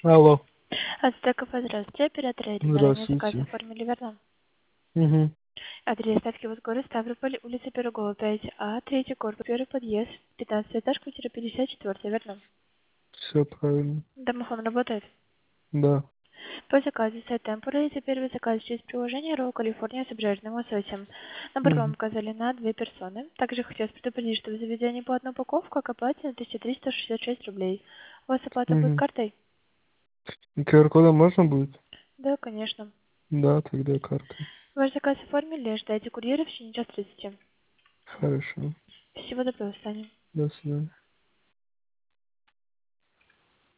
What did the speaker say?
Алло. Ацтеков, здравствуйте. Оператор Эрика. Ранее заказ Здравствуйте. оформили, верно? Угу. Адрес ставки вот город Ставрополь, улица Пирогова, 5А, третий корпус, первый подъезд, 15 этаж, квартира 54, верно? Все правильно. Домофон работает? Да. По заказу сайт Темпора, и теперь вы заказываете через приложение Роу Калифорния с обжаренным лососем. Набор вам Угу. указали на 2 персоны. Также хотелось предупредить, что в заведении по одной упаковке к оплате на 1366 рублей. У вас оплата будет Угу. картой? QR-кодом можно будет? Да, конечно. Да, тогда картой. Ваш заказ оформили, ждайте курьера в течение часа 30. Хорошо. Всего доброго, Саня. До свидания.